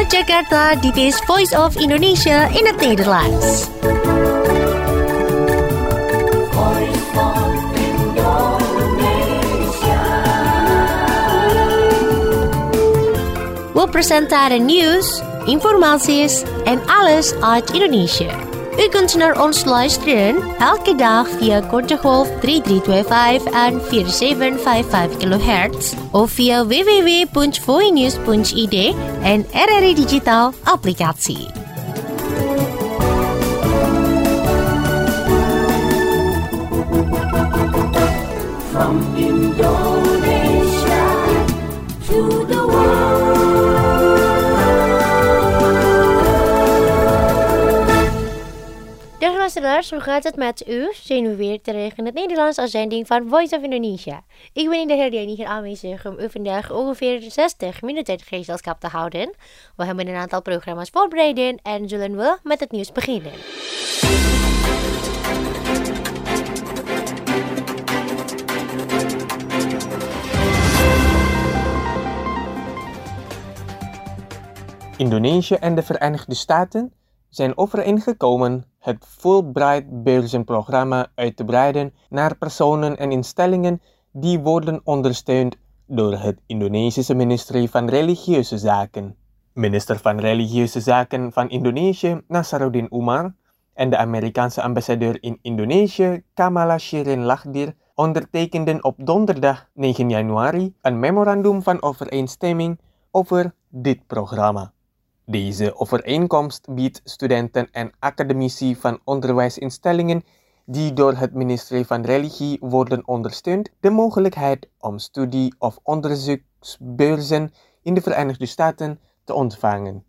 Vanuit Jakarta, dit is Voice of Indonesia in het Nederlands. We presenteren nieuws, informaties en alles uit Indonesië. U kunt naar ons luisteren elke dag via korte golf 3325 en 4755 kHz of via www.voinews.id en RRI Digital applicatie. From Indonesia to the world. Dag luisteraars, hoe gaat het met u? Zijn we weer terug in het Nederlands uitzending van Voice of Indonesia. Ik ben in de herdenking hier aanwezig om u vandaag ongeveer 60 minuten gezelschap te houden. We hebben een aantal programma's voorbereid en zullen we met het nieuws beginnen. Indonesië en de Verenigde Staten zijn overeengekomen het Fulbright-beurzenprogramma uit te breiden naar personen en instellingen die worden ondersteund door het Indonesische ministerie van Religieuze Zaken. Minister van Religieuze Zaken van Indonesië, Nasaruddin Umar, en de Amerikaanse ambassadeur in Indonesië, Kamala Shirin Lachdir, ondertekenden op donderdag 9 januari een memorandum van overeenstemming over dit programma. Deze overeenkomst biedt studenten en academici van onderwijsinstellingen die door het ministerie van Religie worden ondersteund de mogelijkheid om studie- of onderzoeksbeurzen in de Verenigde Staten te ontvangen.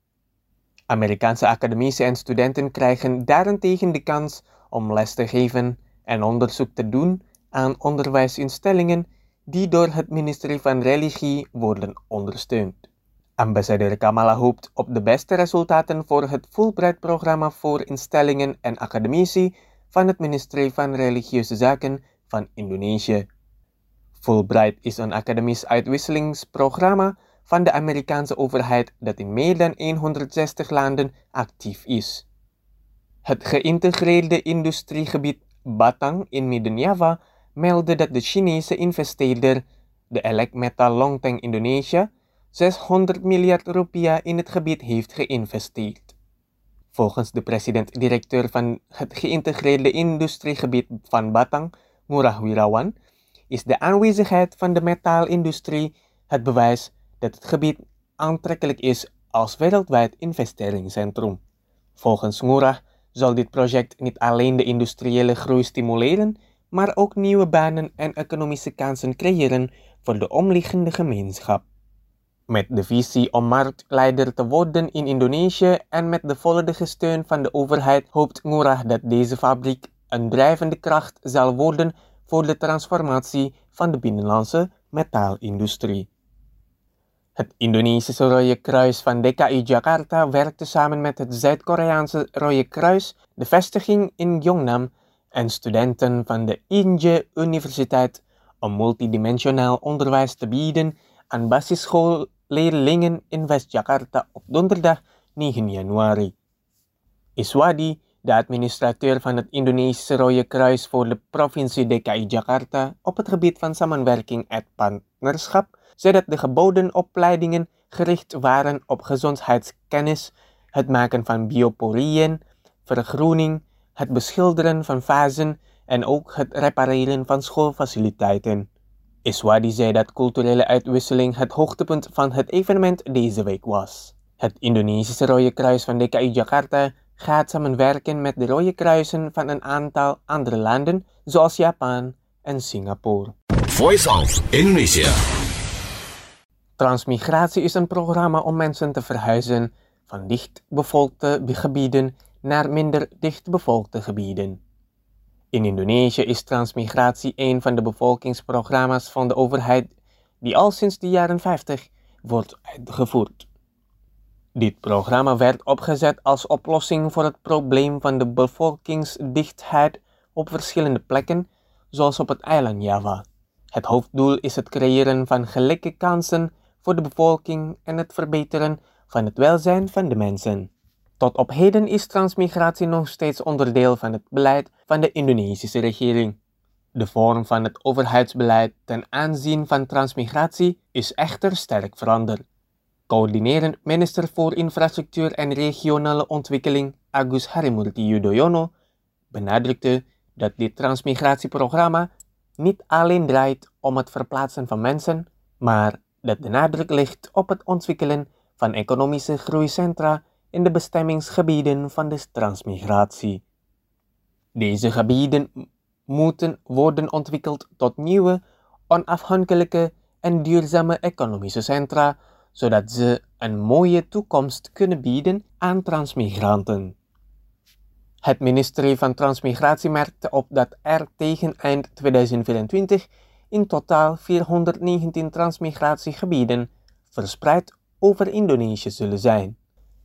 Amerikaanse academici en studenten krijgen daarentegen de kans om les te geven en onderzoek te doen aan onderwijsinstellingen die door het ministerie van Religie worden ondersteund. Ambassadeur Kamala hoopt op de beste resultaten voor het Fulbright-programma voor instellingen en academici van het ministerie van Religieuze Zaken van Indonesië. Fulbright is een academisch uitwisselingsprogramma van de Amerikaanse overheid dat in meer dan 160 landen actief is. Het geïntegreerde industriegebied Batang in Midden-Java meldde dat de Chinese investeerder, de Elecmetal Longteng Indonesia, 600 miljard rupiah in het gebied heeft geïnvesteerd. Volgens de president-directeur van het geïntegreerde industriegebied van Batang, Ngurah Wirawan, is de aanwezigheid van de metaalindustrie het bewijs dat het gebied aantrekkelijk is als wereldwijd investeringscentrum. Volgens Ngurah zal dit project niet alleen de industriële groei stimuleren, maar ook nieuwe banen en economische kansen creëren voor de omliggende gemeenschap. Met de visie om marktleider te worden in Indonesië en met de volledige steun van de overheid hoopt Ngurah dat deze fabriek een drijvende kracht zal worden voor de transformatie van de binnenlandse metaalindustrie. Het Indonesische Rode Kruis van DKI Jakarta werkte samen met het Zuid-Koreaanse Rode Kruis, de vestiging in Gyeongnam en studenten van de INJE Universiteit om multidimensionaal onderwijs te bieden aan basisschoolleerlingen in West-Jakarta op donderdag 9 januari. Iswadi, de administrateur van het Indonesische Rode Kruis voor de provincie DKI Jakarta op het gebied van samenwerking en partnerschap, zei dat de geboden opleidingen gericht waren op gezondheidskennis, het maken van bioporieën, vergroening, het beschilderen van vazen en ook het repareren van schoolfaciliteiten. Iswadi zei dat culturele uitwisseling het hoogtepunt van het evenement deze week was. Het Indonesische Rode Kruis van DKI Jakarta gaat samenwerken met de Rode Kruisen van een aantal andere landen, zoals Japan en Singapore. Voice of Indonesia. Transmigratie is een programma om mensen te verhuizen van dichtbevolkte gebieden naar minder dichtbevolkte gebieden. In Indonesië is transmigratie een van de bevolkingsprogramma's van de overheid die al sinds de jaren 50 wordt uitgevoerd. Dit programma werd opgezet als oplossing voor het probleem van de bevolkingsdichtheid op verschillende plekken, zoals op het eiland Java. Het hoofddoel is het creëren van gelijke kansen voor de bevolking en het verbeteren van het welzijn van de mensen. Tot op heden is transmigratie nog steeds onderdeel van het beleid van de Indonesische regering. De vorm van het overheidsbeleid ten aanzien van transmigratie is echter sterk veranderd. Coördinerend minister voor Infrastructuur en Regionale Ontwikkeling Agus Harimurti Yudhoyono benadrukte dat dit transmigratieprogramma niet alleen draait om het verplaatsen van mensen, maar dat de nadruk ligt op het ontwikkelen van economische groeicentra in de bestemmingsgebieden van de transmigratie. Deze gebieden moeten worden ontwikkeld tot nieuwe, onafhankelijke en duurzame economische centra, zodat ze een mooie toekomst kunnen bieden aan transmigranten. Het ministerie van Transmigratie merkte op dat er tegen eind 2024 in totaal 419 transmigratiegebieden verspreid over Indonesië zullen zijn.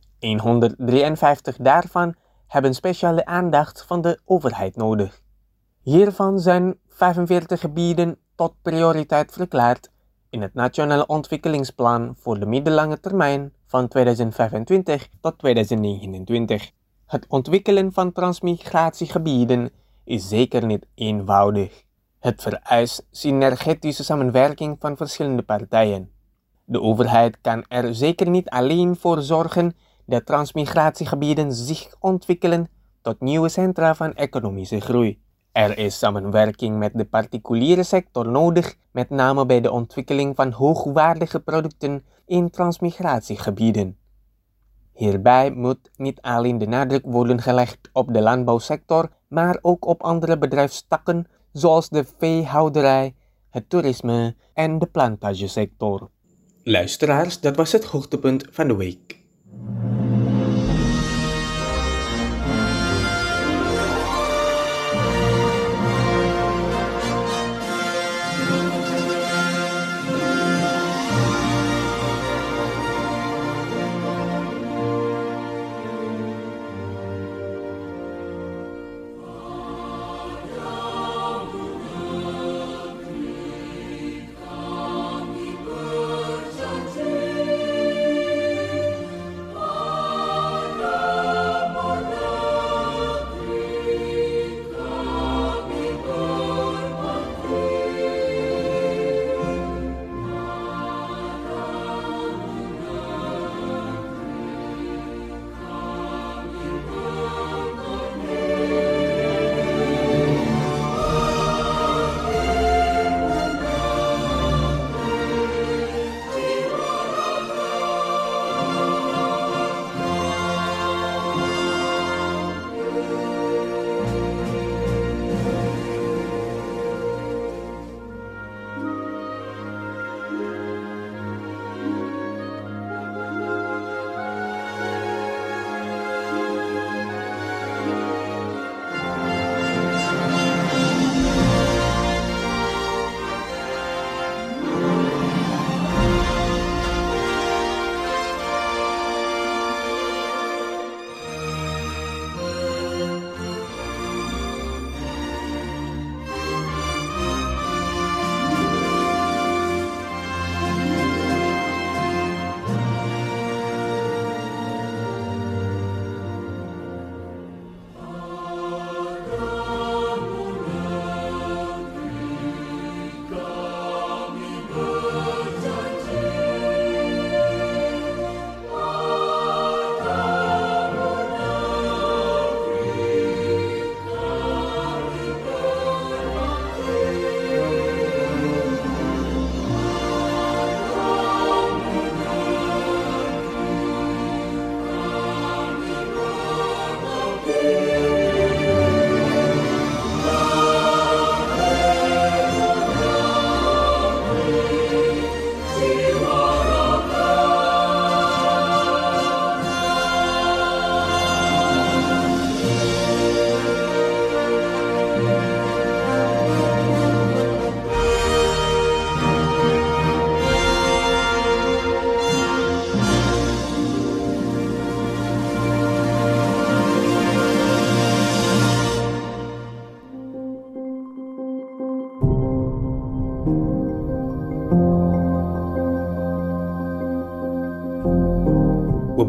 153 daarvan hebben speciale aandacht van de overheid nodig. Hiervan zijn 45 gebieden tot prioriteit verklaard in het Nationale Ontwikkelingsplan voor de middellange termijn van 2025 tot 2029. Het ontwikkelen van transmigratiegebieden is zeker niet eenvoudig. Het vereist synergetische samenwerking van verschillende partijen. De overheid kan er zeker niet alleen voor zorgen dat transmigratiegebieden zich ontwikkelen tot nieuwe centra van economische groei. Er is samenwerking met de particuliere sector nodig, met name bij de ontwikkeling van hoogwaardige producten in transmigratiegebieden. Hierbij moet niet alleen de nadruk worden gelegd op de landbouwsector, maar ook op andere bedrijfstakken zoals de veehouderij, het toerisme en de plantagesector. Luisteraars, dat was het hoogtepunt van de week.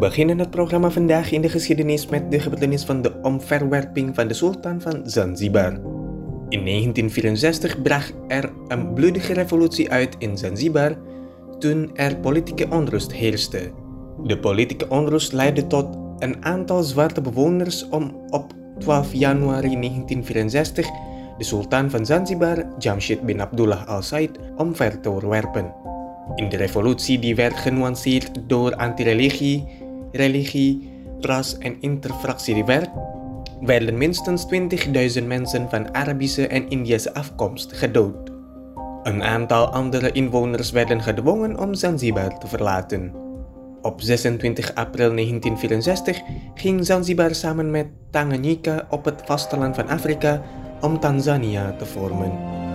beginnen het programma vandaag in de geschiedenis met de gebeurtenis van de omverwerping van de sultan van Zanzibar. In 1964 brak er een bloedige revolutie uit in Zanzibar toen er politieke onrust heerste. De politieke onrust leidde tot een aantal zwarte bewoners om op 12 januari 1964 de sultan van Zanzibar, Jamshid bin Abdullah Al Said, omver te werpen. In de revolutie, die werd genuanceerd door anti-religie, religie, ras en interfractiewet, werden minstens 20.000 mensen van Arabische en Indiase afkomst gedood. Een aantal andere inwoners werden gedwongen om Zanzibar te verlaten. Op 26 april 1964 ging Zanzibar samen met Tanganyika op het vasteland van Afrika om Tanzania te vormen.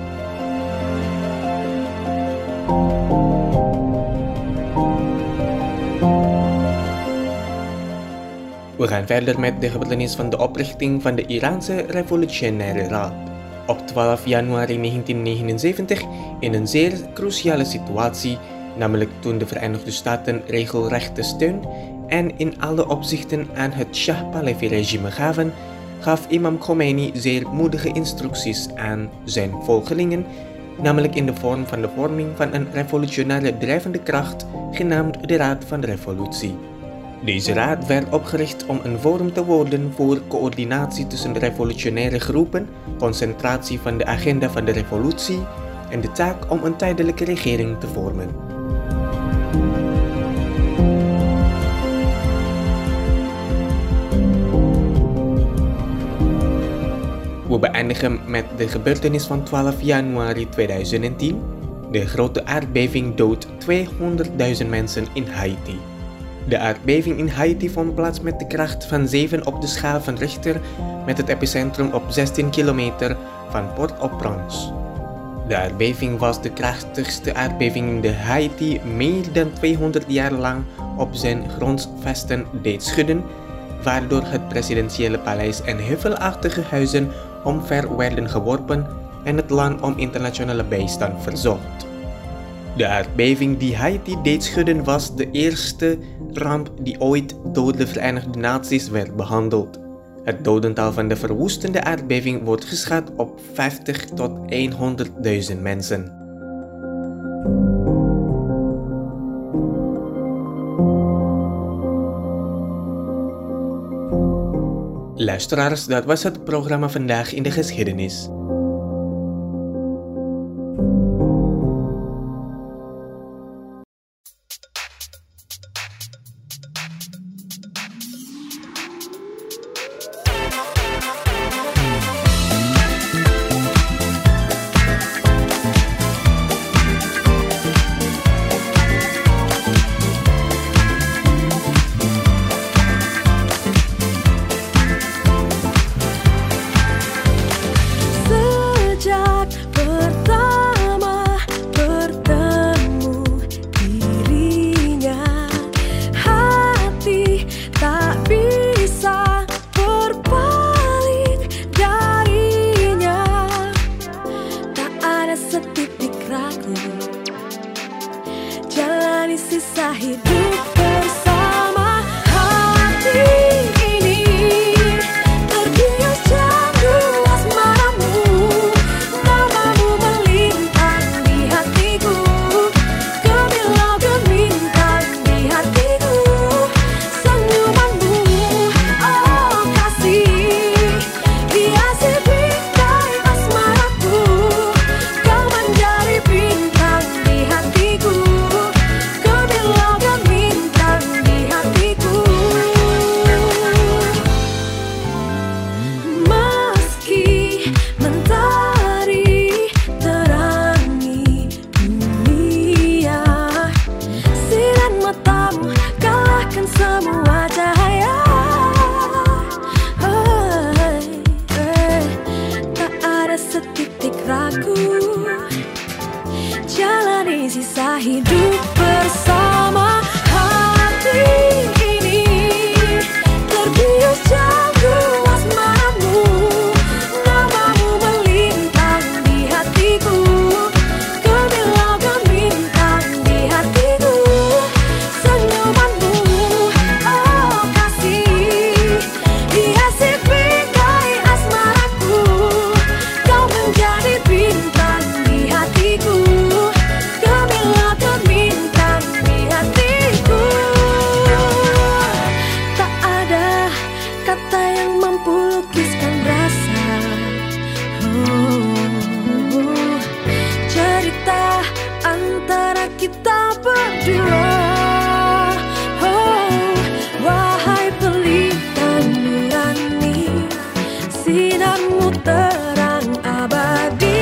We gaan verder met de gebeurtenis van de oprichting van de Iraanse Revolutionaire Raad. Op 12 januari 1979, in een zeer cruciale situatie, namelijk toen de Verenigde Staten regelrechte steun en in alle opzichten aan het Shah Pahlavi-regime gaven, gaf imam Khomeini zeer moedige instructies aan zijn volgelingen, namelijk in de vorm van de vorming van een revolutionaire drijvende kracht, genaamd de Raad van de Revolutie. Deze raad werd opgericht om een forum te worden voor coördinatie tussen de revolutionaire groepen, concentratie van de agenda van de revolutie en de taak om een tijdelijke regering te vormen. We beëindigen met de gebeurtenis van 12 januari 2010. De grote aardbeving doodt 200.000 mensen in Haiti. De aardbeving in Haiti vond plaats met de kracht van 7 op de schaal van Richter, met het epicentrum op 16 kilometer van Port-au-Prince. De aardbeving was de krachtigste aardbeving in de Haiti meer dan 200 jaar lang op zijn grondvesten deed schudden, waardoor het presidentiële paleis en heuvelachtige huizen omver werden geworpen en het land om internationale bijstand verzocht. De aardbeving die Haiti deed schudden was de eerste ramp die ooit door de Verenigde Naties werd behandeld. Het dodental van de verwoestende aardbeving wordt geschat op 50 tot 100.000 mensen. Luisteraars, dat was het programma vandaag in de geschiedenis. terang abadi.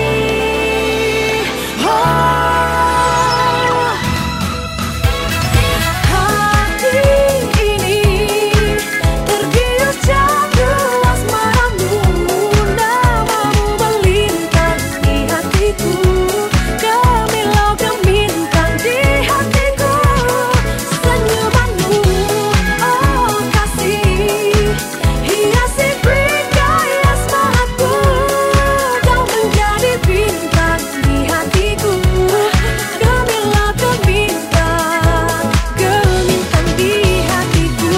Hati ini tergiur candu asmaramu, namamu melintang di hatiku, gemilau gemintang di hatiku, senyumanmu oh kasih hiasi bingkai asmaraku, kau menjadi bintang di hatiku, gemilau gemintang, gemintang di hatiku.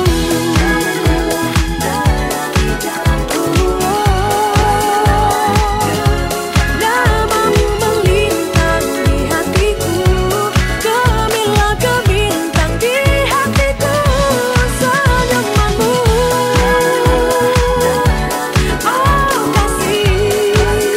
Namamu melintang di hatiku, gemilau gemintang di hatiku, senyumanmu oh kasih,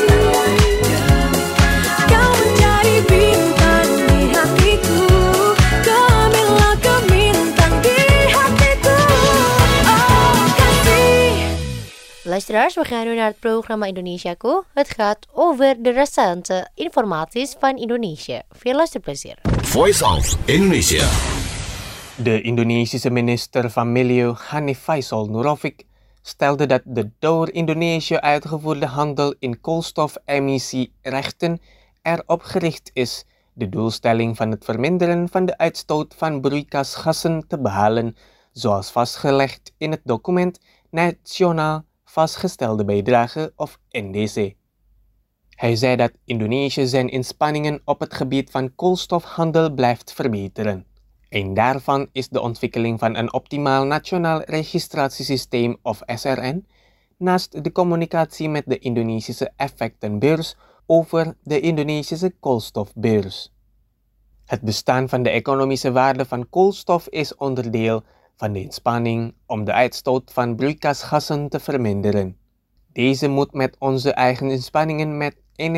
kau menjadi bintang di hatiku, gemilau gemintang di hatiku, oh kasih. Luisteraars, we gaan nu naar het programma Indonesiaku. Het gaat over de recente informaties van Indonesië. Veel luisterplezier. Voice of Indonesia. De Indonesische minister van Milieu Hanif Faisal Nurofik stelde dat de door Indonesië uitgevoerde handel in koolstofemissierechten erop gericht is de doelstelling van het verminderen van de uitstoot van broeikasgassen te behalen, zoals vastgelegd in het document Nationaal Vastgestelde Bijdrage of NDC. Hij zei dat Indonesië zijn inspanningen op het gebied van koolstofhandel blijft verbeteren. Een daarvan is de ontwikkeling van een optimaal nationaal registratiesysteem of SRN, naast de communicatie met de Indonesische effectenbeurs over de Indonesische koolstofbeurs. Het bestaan van de economische waarde van koolstof is onderdeel van de inspanning om de uitstoot van broeikasgassen te verminderen. Deze moet met onze eigen inspanningen met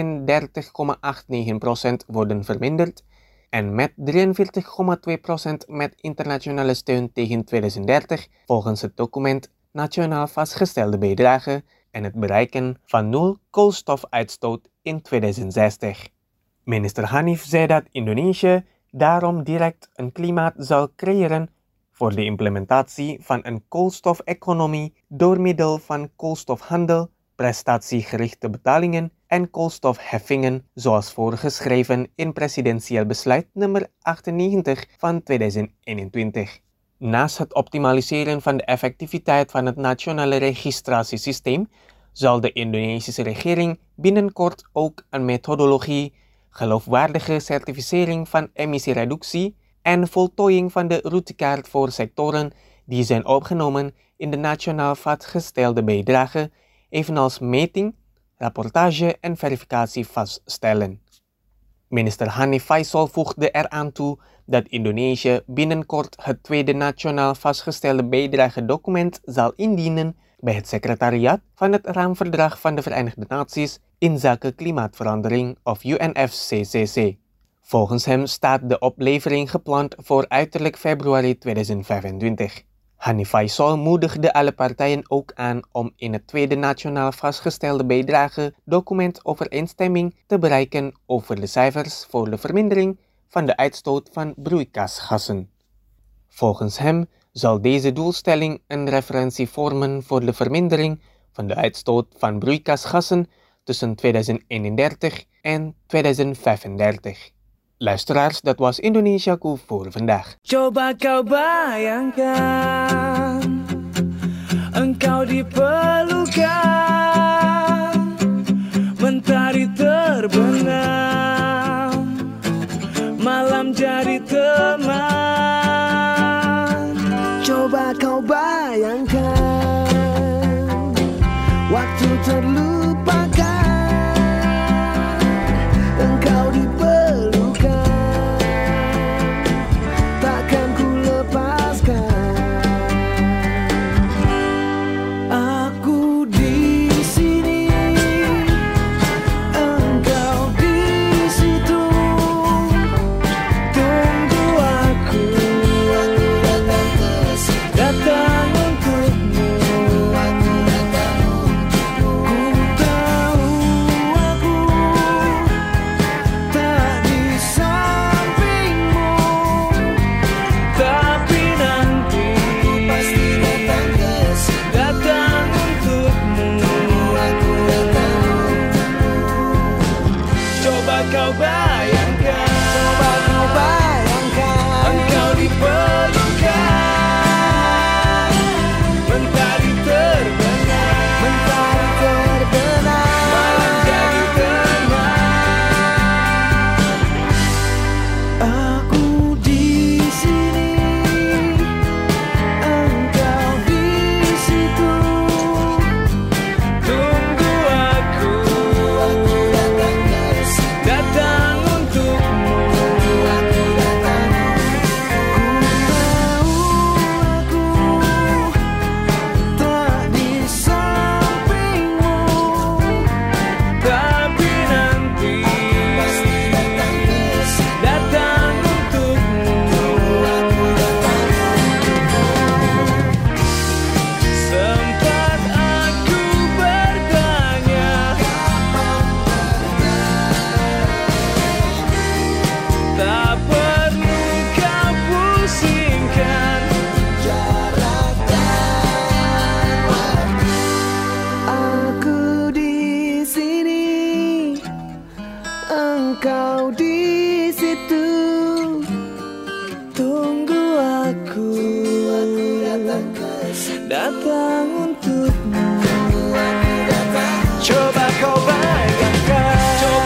31,89% worden verminderd en met 43,2% met internationale steun tegen 2030 volgens het document Nationaal Vastgestelde Bijdrage en het bereiken van 0 koolstofuitstoot in 2060. Minister Hanif zei dat Indonesië daarom direct een klimaat zal creëren voor de implementatie van een koolstofeconomie door middel van koolstofhandel, prestatiegerichte betalingen en koolstofheffingen, zoals voorgeschreven in presidentieel besluit nummer 98 van 2021. Naast het optimaliseren van de effectiviteit van het nationale registratiesysteem, zal de Indonesische regering binnenkort ook een methodologie, geloofwaardige certificering van emissiereductie en voltooiing van de routekaart voor sectoren die zijn opgenomen in de nationaal vastgestelde bijdrage, evenals meting, rapportage en verificatie vaststellen. Minister Hanif Faisal voegde eraan toe dat Indonesië binnenkort het tweede nationaal vastgestelde bijdragedocument zal indienen bij het secretariaat van het Raamverdrag van de Verenigde Naties inzake klimaatverandering of UNFCCC. Volgens hem staat de oplevering gepland voor uiterlijk februari 2025. Hanif Faisal moedigde alle partijen ook aan om in het tweede nationaal vastgestelde bijdragedocument overeenstemming te bereiken over de cijfers voor de vermindering van de uitstoot van broeikasgassen. Volgens hem zal deze doelstelling een referentie vormen voor de vermindering van de uitstoot van broeikasgassen tussen 2031 en 2035. Luisteraars, dat was Indonesiaku voor vandaag. Coba kau bayangkan, engkau dipelukan, mentari terbenam, malam jadi teman. Coba kau bayangkan, waktu terlupakan, engkau dipelukan, takkan ku lepaskan. Aku di sini kau di situ, tunggu aku datang untukmu. Coba kau bayangkan,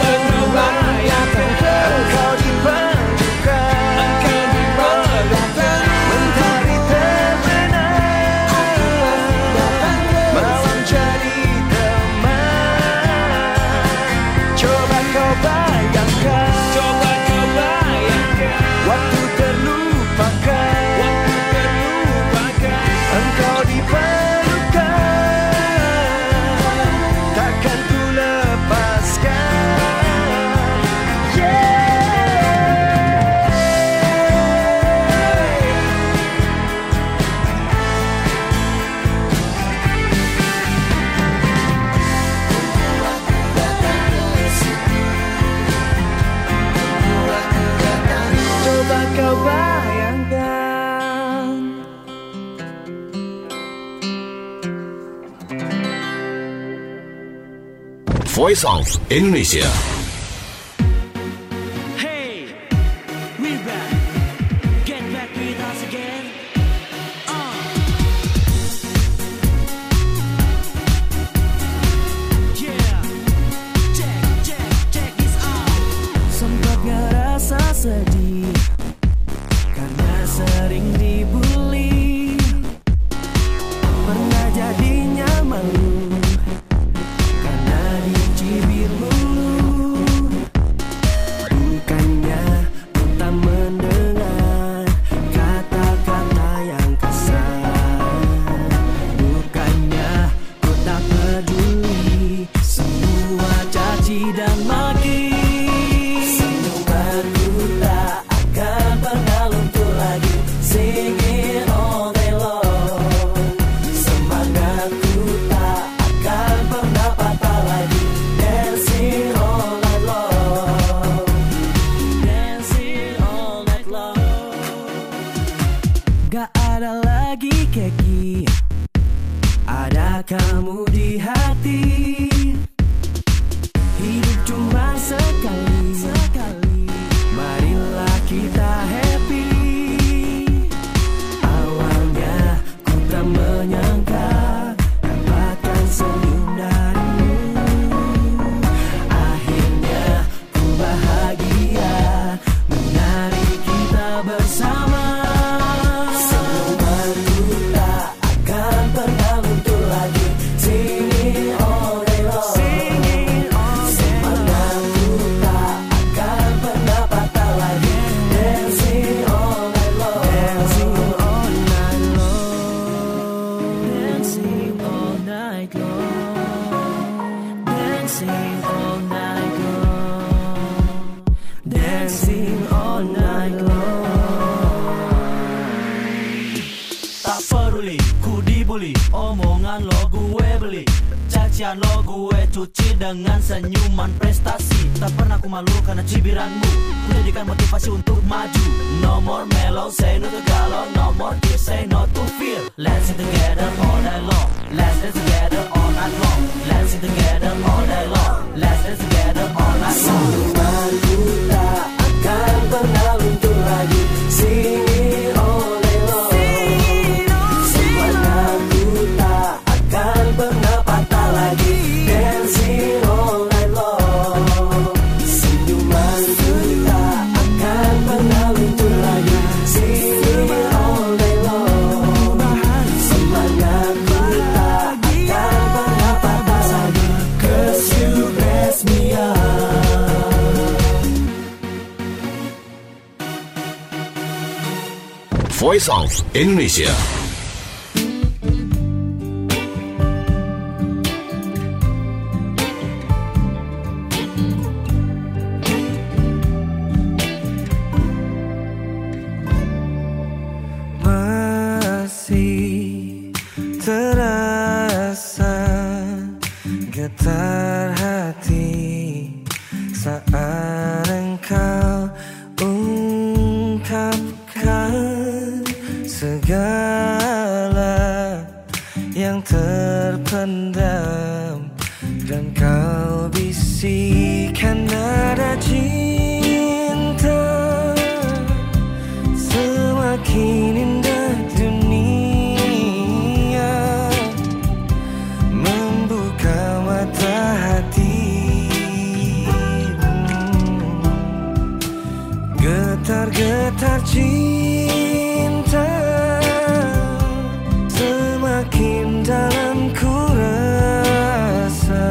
engkau di pelukan, mentari terbenam, malam jadi teman. Coba kau bayangkan, waktu terlupakan, engkau di pelukan, takkan ku lepaskan. Coba kau bayangkan. Voice of Indonesia. Hey, we're back. Get back with us again. Yeah. Check this out. Sempatnya rasa sedih karena sering dibully, pernah jadinya malu karena dicibir mulu. Bukannya ku tak mendengar kata-kata yang kasar, bukannya ku tak peduli semua caci dan maki. Senyumanku tak akan pernah luntur lagi, singing all day long. Semangatku tak akan pernah patah lagi, dancing all night long, dancing all night long. Gak ada lagi keki, ada kamu di hati. Hidup cuma sekali, marilah kita happy. Awalnya ku tak menyangka dapatkan senyum darimu, akhirnya ku bahagia menari kita bersama. Senyumanku tak akan pernah luntur lagi, singing all day long. Semangatku tak akan pernah patah lagi, dancing all night long, dancing all night long, dancing all night long, dancing all night long, dancing all night long. Tak peduli, ku dibully, omongan lo gue beli, cacian lo gue cuci dengan senyuman prestasi. Tak pernah ku malu karena cibiranmu, ku jadikan motivasi untuk maju. No more mellow, say no to galau, no more kiss, say no to fear. Let's sing together all night long, let's dance together all night long, let's sing together all night long, let's dance together all night long. Senyumanku tak akan pernah luntur lagi, singing all day long. Semangatku tak akan pernah patah lagi, dancing all night long. Senyumanku tak akan pernah luntur lagi, singing all day long. Semangatku tak akan pernah patah lagi, 'cause you bless me up. Voice of Indonesia. Masih terasa getar hati saat engkau ungkapkan segala yang terpendam, dan kau bisikan nada cinta cinta semakin dalam ku rasa,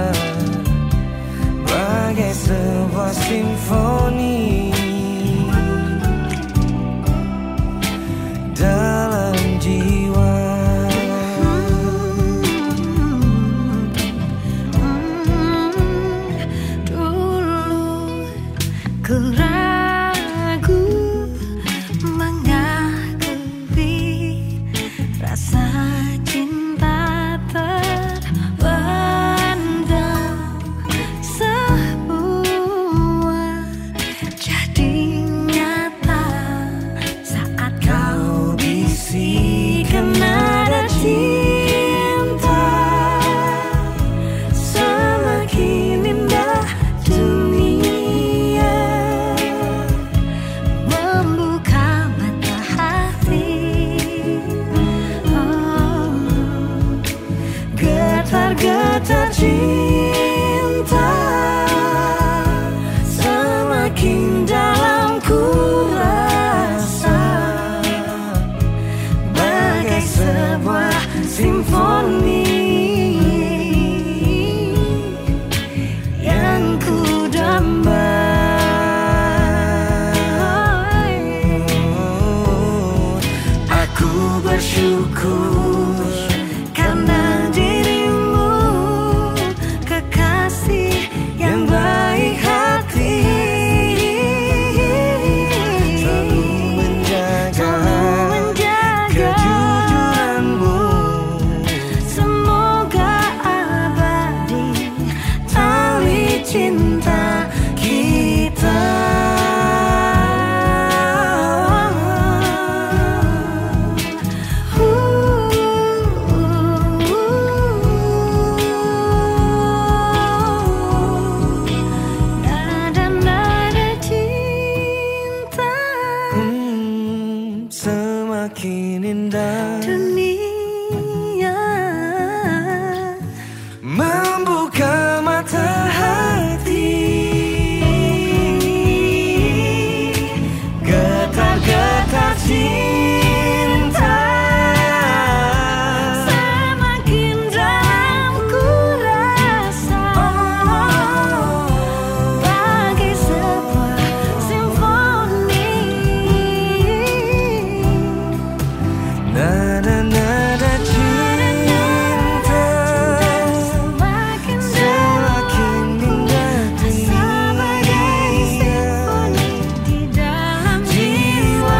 bagai sebuah simfoni dalam jiwa. Ku ragu mengakui rasa cinta terpendam, semua jadi nyata saat kau bisikan nada cinta. Semakin indah dunia, membuka mata hati. Oh, getar-getar cinta semakin dalam ku rasa, bagai sebuah simfoni yang ku damba. Aku bersyukur karena dirimu, kekasih yang baik hati, selalu menjaga kejujuranmu. Semoga abadi tali cinta kita. Nada-nada cinta, Semakin indah dunia membuka mata hati, getar-getar cinta semakin dalam ku rasa, bagai sebuah simfoni. nada-nada cinta Semakin indah sebagai simfoni di dalam jiwa.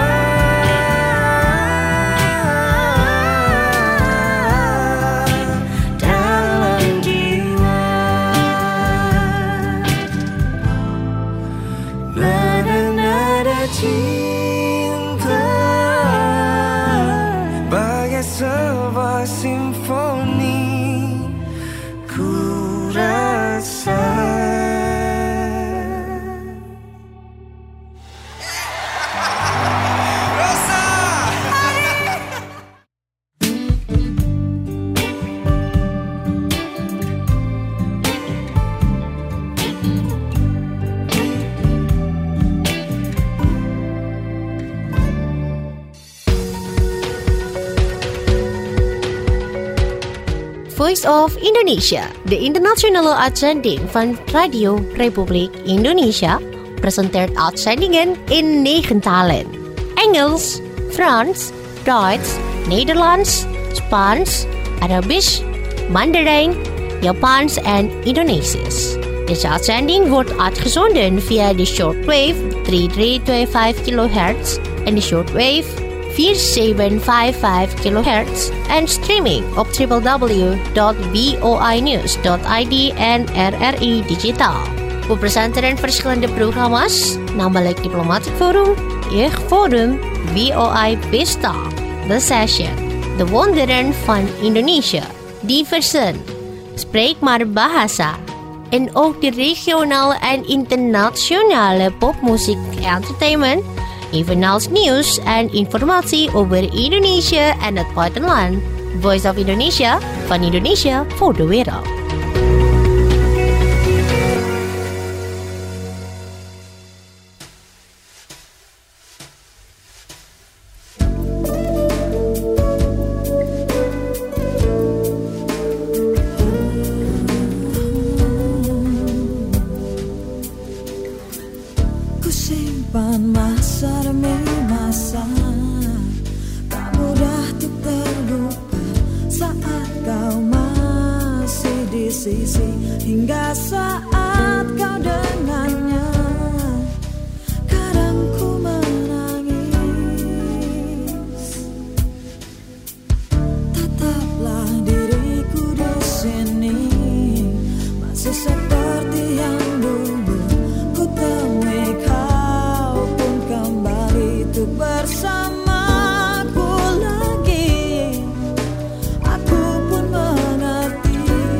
dalam jiwa. Nada-nada cinta bagai sebuah simfoni ku rasa. Voice of Indonesia, de internationale uitzending van Radio Republiek Indonesia, presenteert uitzendingen in 9 talen. Engels, Frans, Duits, Nederlands, Spaans, Arabisch, Mandarijn, Japans en Indonesisch. Deze uitzending wordt uitgezonden via de shortwave 3325 kHz en de shortwave 4755 kHz en streaming op www.voinews.id en RRI Digitaal. We presenteren verschillende programma's, namelijk Diplomatic Forum, Jeugdforum, VOI Pesta, The Session, De Wonderen van Indonesië, Diversen, Spreek maar Bahasa, en ook de regionale en internationale popmuziek entertainment, evenals nieuws en informatie over Indonesië en het buitenland. Voice of Indonesia, van Indonesia voor de wereld. depan masa demi masa, tak mudah untuk terlupa saat kau masih di sisi, hingga saat kau dengannya. Kadang ku menangis, tetaplah diriku di sini, masih seperti yang dulu. Ku temui kau pun kembali untuk bersamaku lagi. Aku pun mengerti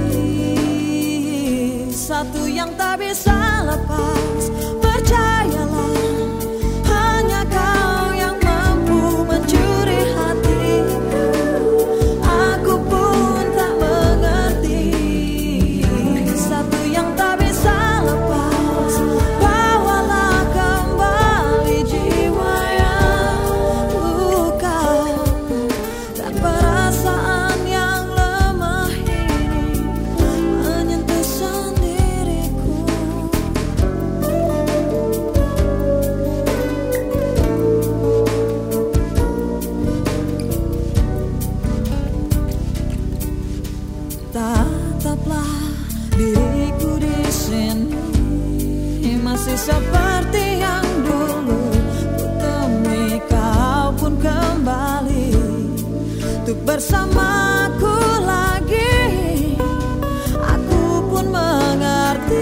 satu yang tak bisa lepas. Percayalah, hanya kau yang mampu mencuri hatiku. Aku pun tak mengerti satu yang tak bisa lepas. Bawalah kembali jiwa yang luka dan perasaan yang lemah ini menyentuh sendiriku. Tataplah diriku di sini, masih seperti yang dulu. Ku temui kau pun kembali untuk bersamaku lagi. Aku pun mengerti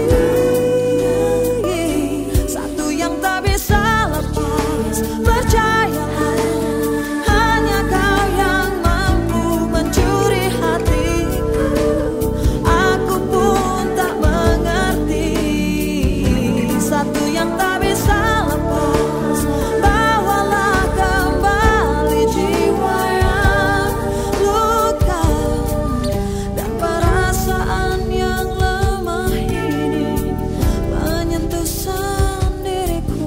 satu yang tak bisa lepas. Percayalah, hanya kau yang mampu mencuri hatiku. Aku pun tak mengerti satu yang tak bisa lepas. Bawalah kembali jiwa yang luka dan perasaan yang lemah ini menyentuh sendiriku.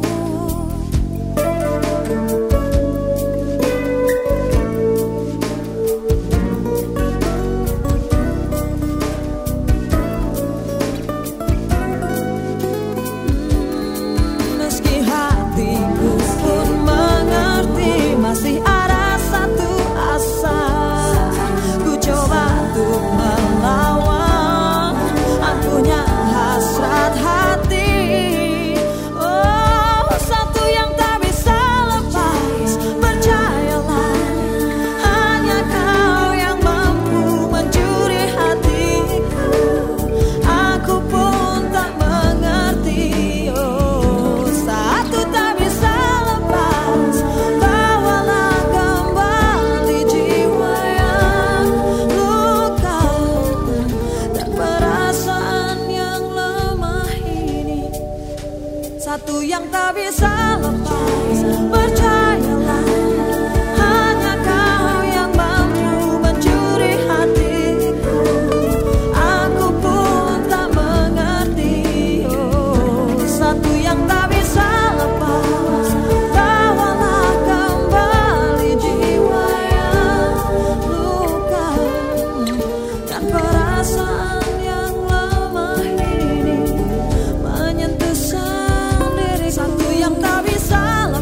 Meski hatiku pun mengerti, masih ada satu asa. Ku coba untuk melawan akunya hasrat hati. Oh, satu yang tak bisa lepas. Percayalah, hanya kau yang mampu mencuri hatiku. Aku pun tak mengerti. Oh, satu tak bisa lepas. Bawalah kembali jiwa yang luka dan perasaan yang lemah ini, satu yang tak bisa lepas. Percayalah, hanya kau yang mampu mencuri hatiku. Aku pun tak mengerti. Oh, satu yang tak bisa lepas. Bawalah kembali jiwa yang luka dan perasaan yang lemah ini menyentuh sendiri. Satu yang tak bisa lepas.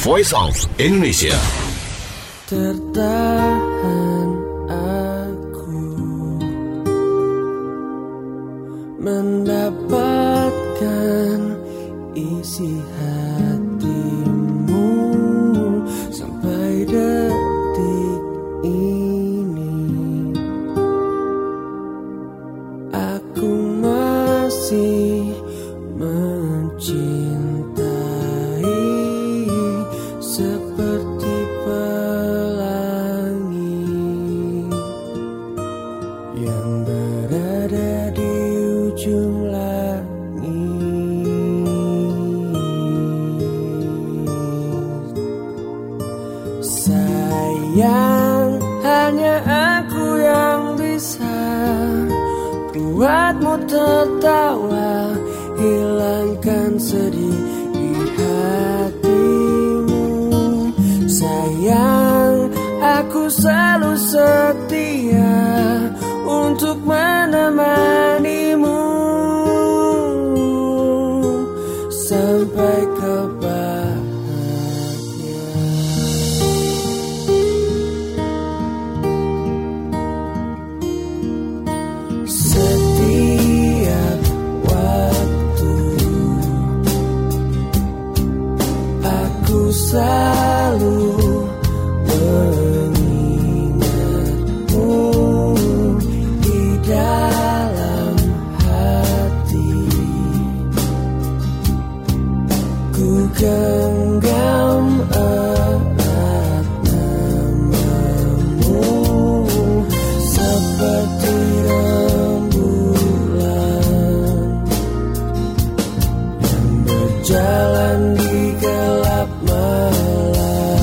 Voice of Indonesia. Tertahan aku mendapatkan isi hatimu sampai detik ini. Aku masih mencintai seperti pelangi yang berada di ujung langit. Sayang, hanya aku yang bisa buatmu tertawa, hilangkan sedih di hatimu. Sayang, aku selalu setia untuk menemanimu sampai kebahagiaan. Setiap waktu aku selalu mengingatmu di dalam hati. Ku genggam erat namamu seperti rembulan yang berjalan di gelap malam.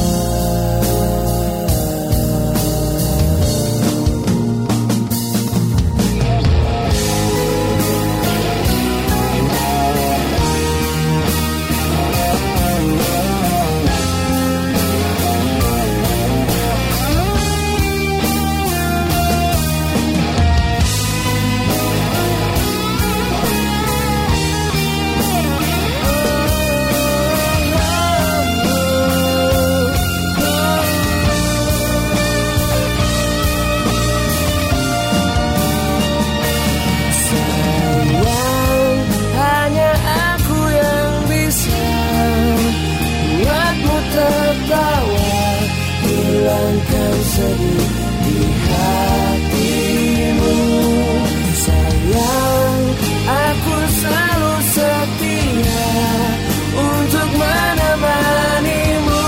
Hilangkan sedih di hatimu. Sayang, aku selalu setia untuk menemanimu.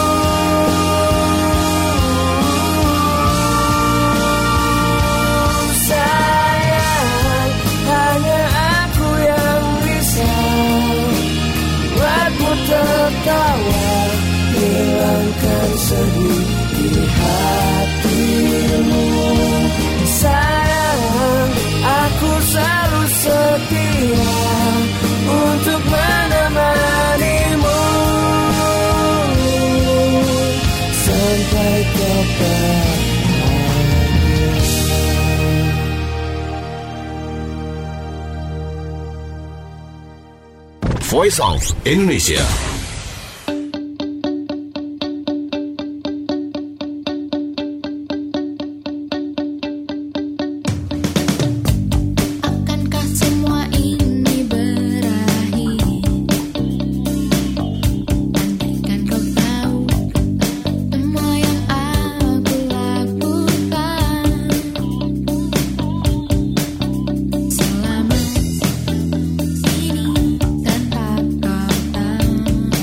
Sayang, hanya aku yang bisa buatmu tertawa, hilangkan sedih di hatimu. Sayang, aku selalu setia untuk menemanimu sampai kebahagiaan. Voice of Indonesia. Akankah semua ini berakhir? Andaikan kau tahu semua yang aku lakukan selama ini tanpa kau tahu.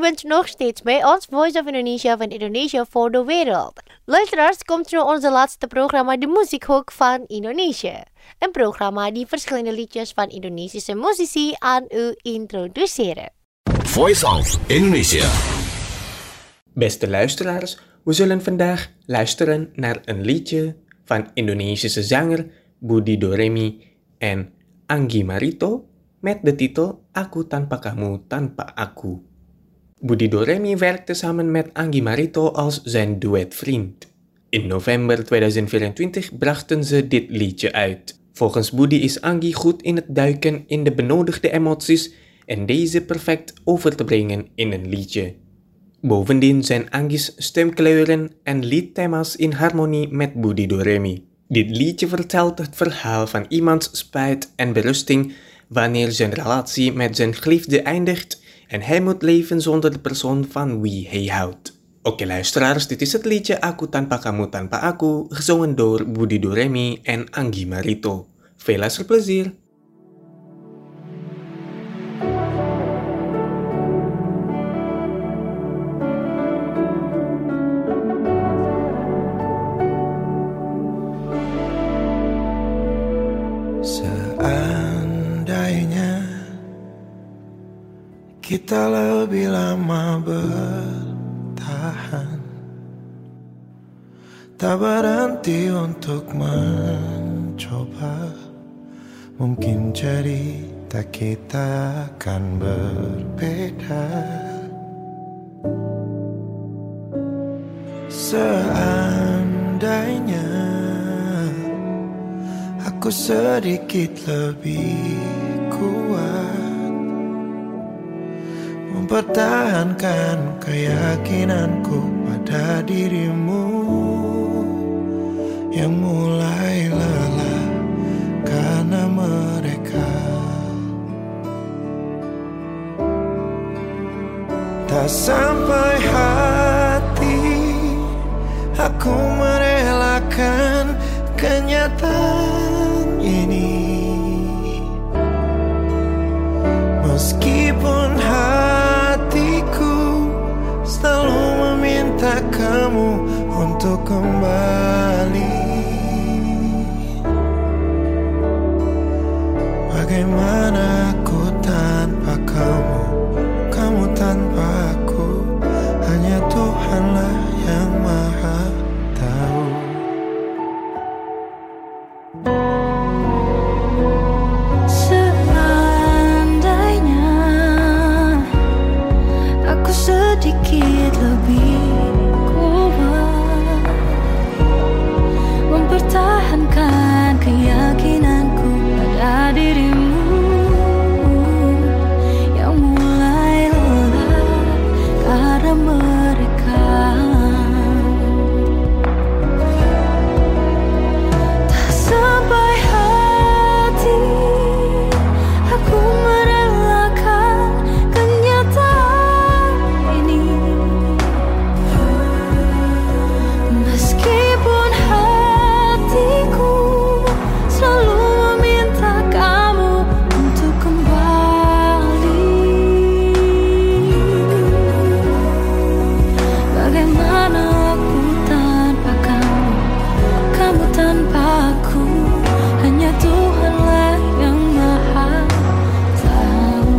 bent nog steeds bij ons, Voice of Indonesia van Indonesia voor de wereld. Luisteraars, komt nu onze laatste programma, de Muziekhoek van Indonesië. Een programma die verschillende liedjes van Indonesische muzici aan u introduceren. Voice of Indonesia. Beste luisteraars, we zullen vandaag luisteren naar een liedje van Indonesische zanger Budi Doremi en Anggi Marito met de titel Aku Tanpa Kamu Tanpa Aku. Budi Doremi werkte samen met Anggi Marito als zijn duetvriend. In november 2024 brachten ze dit liedje uit. Volgens Budi is Anggi goed in het duiken in de benodigde emoties en deze perfect over te brengen in een liedje. Bovendien zijn Anggi's stemkleuren en liedthema's in harmonie met Budi Doremi. Dit liedje vertelt het verhaal van iemands spijt en berusting wanneer zijn relatie met zijn geliefde eindigt en hij moet leven zonder de persoon van wie hij houdt. Oké luisteraars, dit is het liedje Aku Tanpa Kamu Tanpa Aku, gezongen door Budi Doremi en Anggi Marito. Veel luisterplezier! Seandainya kita lebih lama bertahan, tak berhenti untuk mencoba, mungkin cerita kita akan berbeda. Seandainya aku sedikit lebih kuat, mempertahankan keyakinanku pada dirimu yang mulai lelah karena mereka tak sampai hati. Aku merelakan kenyataan ini, meskipun hatiku selalu meminta kamu untuk kembali. Bagaimana aku tanpa kamu, kamu tanpa aku, hanya Tuhanlah yang maha tahu. Seandainya aku sedikit lebih kuat, mempertahankan keyakinanku pada dirimu yang mulai lelah karena mereka tak sampai hati. Aku merelakan kenyataan ini, meskipun hatiku selalu meminta kamu untuk kembali. Bagaimana aku tanpa kamu, kamu tanpa aku, hanya Tuhanlah yang maha tahu.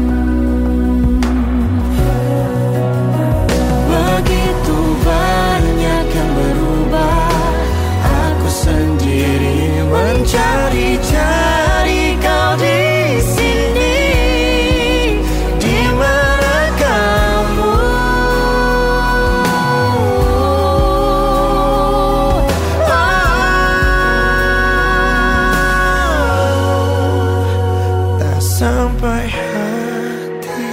Begitu banyak yang berubah, aku sendiri mencari-cari kau di sini. Di mana kamu? Tak sampai hati,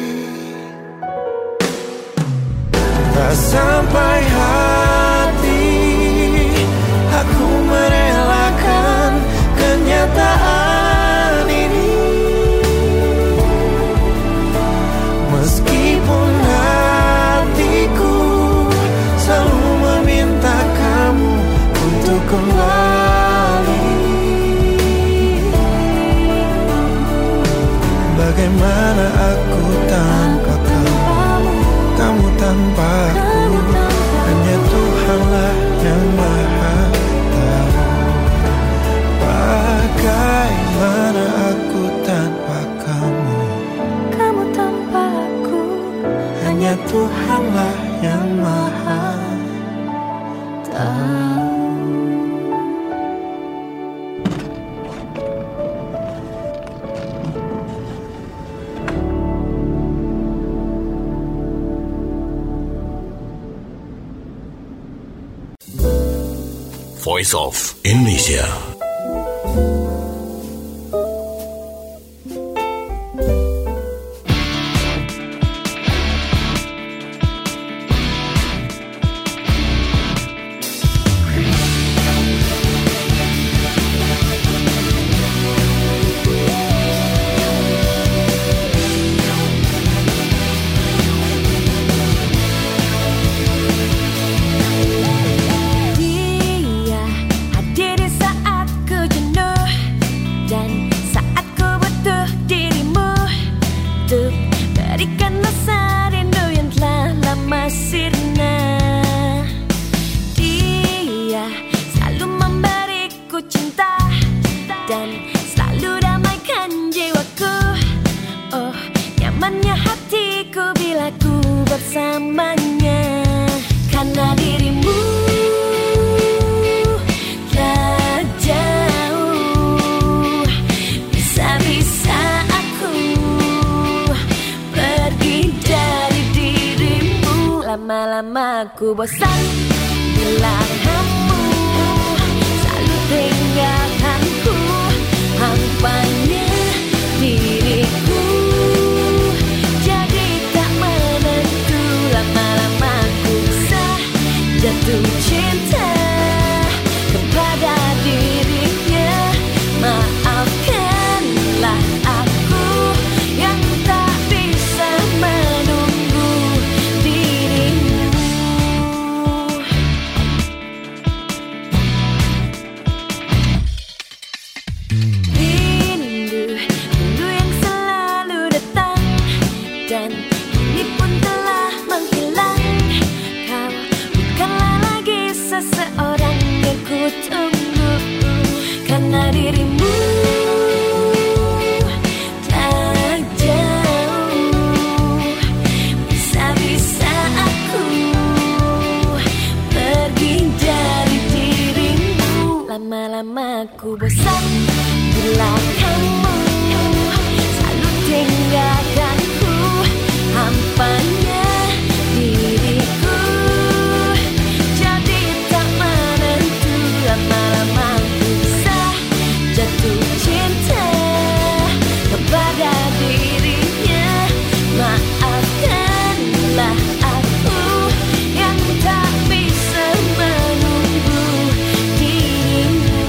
tak sampai hati. Aku merelakan kenyataan ini, meskipun hatiku selalu meminta kamu untuk kembali. Bagaimana aku tanpa kamu, tanpaku, hanya Tuhanlah yang maha tahu. Bagaimana aku tanpa kamu, kamu tanpa aku, hanya Tuhanlah yang maha tahu. Voice of Indonesia. Lama-lama ku bosan bila kamu selalu tinggalkanku, hampanya diriku jadi tak menentu. Lama-lama ku bisa jatuh cinta kepada dirinya. Maafkanlah aku yang tak bisa menunggu dirimu. Rindu yang selalu datang dan ini pun telah menghilang. Kau bukanlah lagi seseorang yang ku tunggu, karena dirimu tak jauh. Bisa-bisa aku pergi dari dirimu. Lama-lama ku bosan bila kamu selalu tinggalkanku, hampanya diriku jadi tak menentu. Lama-lama ku bisa jatuh cinta kepada dirinya. Maafkanlah aku yang tak bisa menunggu dirimu.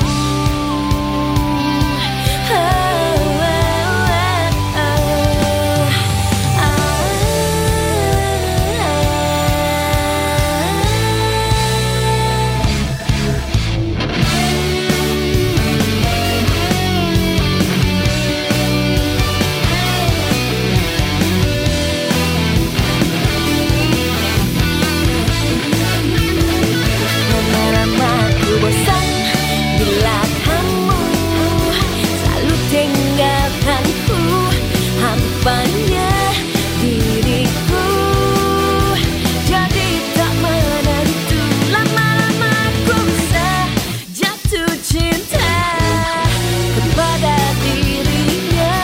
Lama-lama ku bosan bila kamu selalu tinggalkanku, hampanya diriku jadi tak menentu. Lama-lama ku bisa jatuh cinta kepada dirinya.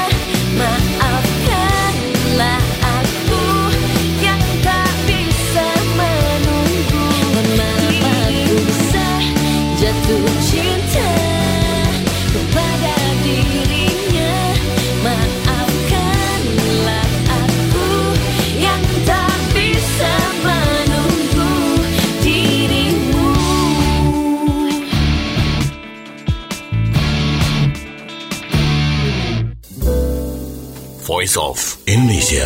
Maafkanlah aku yang tak bisa menunggu. Lama-lama ku bisa jatuh cinta kepada dirinya. Maafkanlah aku yang tak bisa menunggu dirimu. Voice of Indonesia.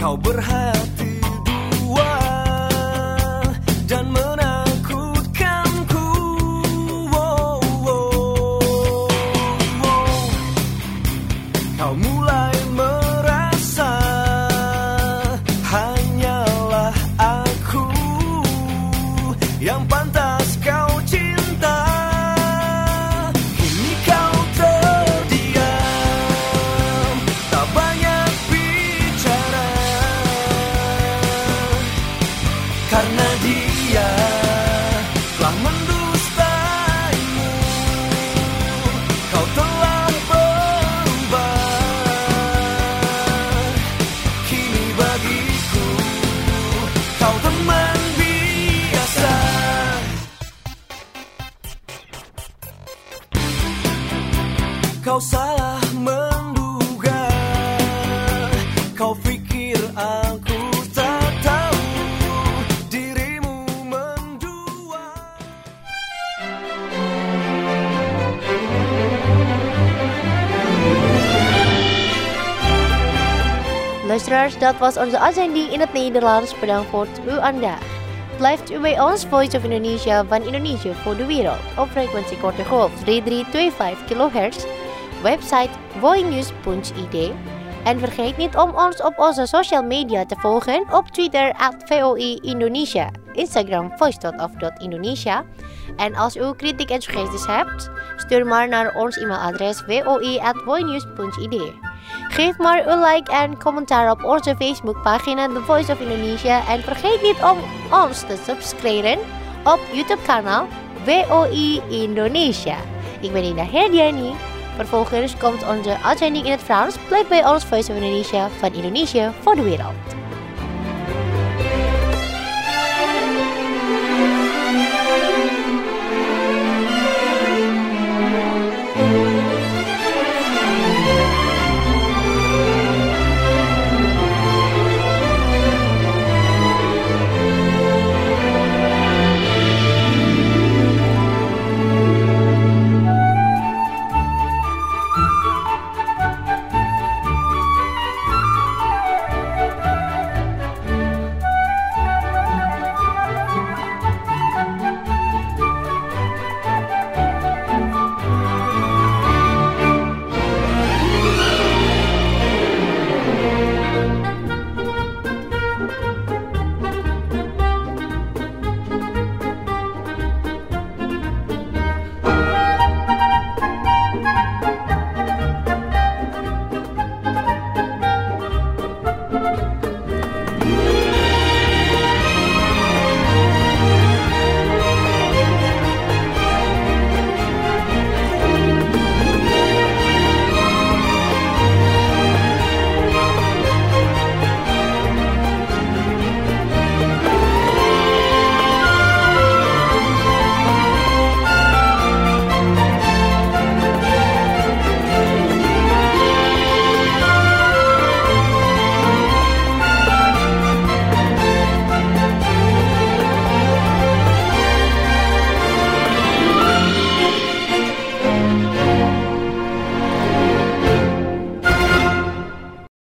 Kau berhati dua dan menakutkanku. Kau mulai merasa hanyalah aku yang pantas kau cinta. Kini kau terdiam, tak banyak bicara, karena dia telah mendustaimu. Kau telah berubah, kini bagiku kau teman biasa. Kau salah menduga, kau pikir aku tak tahu dirimu mendua. Luisteraars, dat was onze uitzending in het Nederlands. Bedankt voor het uw aandacht. Blijft u bij ons, Voice of Indonesia van Indonesië voor de wereld. Op frequentie korte golf 3325 kHz. Website voinews.id. En vergeet niet om ons op onze social media te volgen. Op Twitter @VOI Indonesia. Instagram voice.of.indonesia. En als u kritiek en suggesties hebt, stuur maar naar ons e-mailadres voi@voinews.id. Geef maar een like en commentaar op onze Facebookpagina The Voice of Indonesia. En vergeet niet om ons te subscriben op YouTube kanaal VOI Indonesia. Ik ben Indah Herdiani. Vervolgens komt onze uitzending in het Frans. Blijf bij ons Voice of Indonesia van Indonesië voor de wereld.